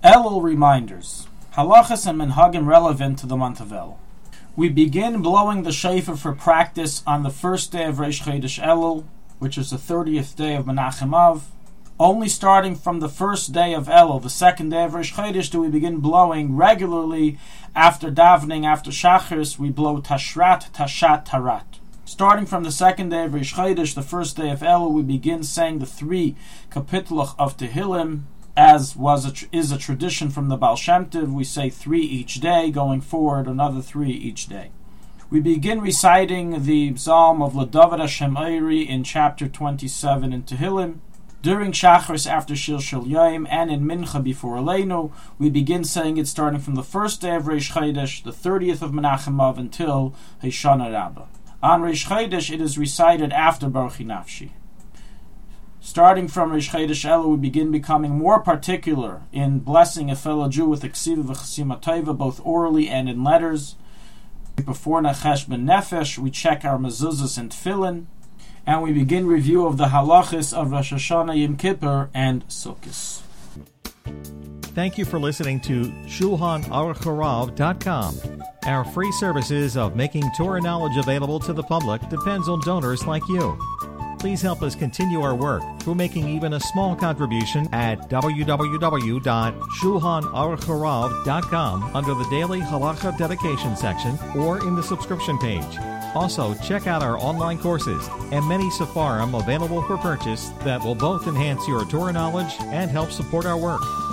Elul reminders. Halachas and minhagim relevant to the month of Elul. We begin blowing the shofar for practice on the first day of Reish Chodesh Elul, which is the 30th day of Menachem Av. Only starting from the first day of Elul, the second day of Reish Chodesh, do we begin blowing regularly. After davening, after Shacharis, we blow Tashrat, Tashat, Tarat. Starting from the second day of Reish Chodesh, the first day of Elul, we begin saying the 3 kapitluch of Tehillim, as is a tradition from the Baal Shem Tov. We say 3 each day, going forward another 3 each day. We begin reciting the Psalm of L'David Hashem Eiri in chapter 27 in Tehillim. During Shacharis, after Shilshal Yom, and in Mincha before Aleinu, we begin saying it starting from the first day of Reish Chodesh, the 30th of Menachem Av, until Hoshana Rabbah. On Reish Chodesh, it is recited after Baruch Nafshi. Starting from Reish Chodesh Elul, we begin becoming more particular in blessing a fellow Jew with Ksiva v'Chasima Tova, both orally and in letters. Before Nachesh ben Nefesh, we check our mezuzahs and tefillin, and we begin review of the halachas of Rosh Hashanah, Yom Kippur, and Sukkot. Thank you for listening to ShulchanAruch.com. Our free services of making Torah knowledge available to the public depends on donors like you. Please help us continue our work through making even a small contribution at www.ShulchanAruch.com under the Daily Halacha Dedication section or in the subscription page. Also, check out our online courses and many sefarim available for purchase that will both enhance your Torah knowledge and help support our work.